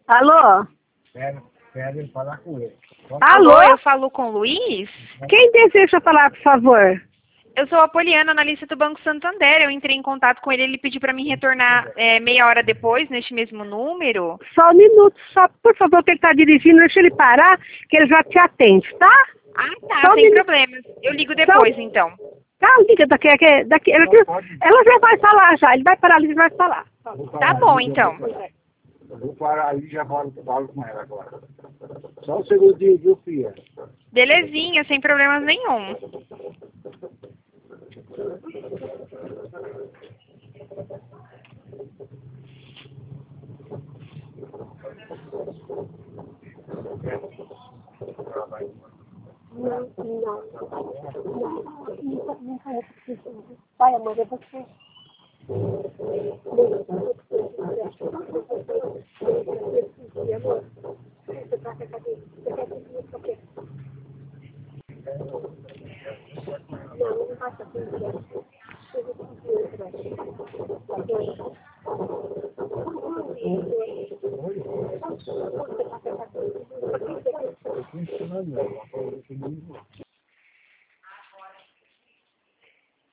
Alô? Querem falar com ele. Alô? Eu falo com o Luiz? Quem deseja falar, por favor? Eu sou a Poliana, analista do Banco Santander. Eu entrei em contato com ele, ele pediu para mim retornar meia hora depois, neste mesmo número. Só um minuto, só, por favor, que ele está dirigindo, deixa ele parar, que ele já te atende, tá? Ah, tá, Só um sem minuto. problemas. Eu ligo depois, então. Tá, liga daqui, ela já vai falar já, ele vai parar ali e vai falar. Tá bom, então. Eu vou parar ali e já falo com ela agora. Só um segundinho, viu, filha? Belezinha, sem problemas nenhum. Vai, amor, é você. Eu estou ensinando ela.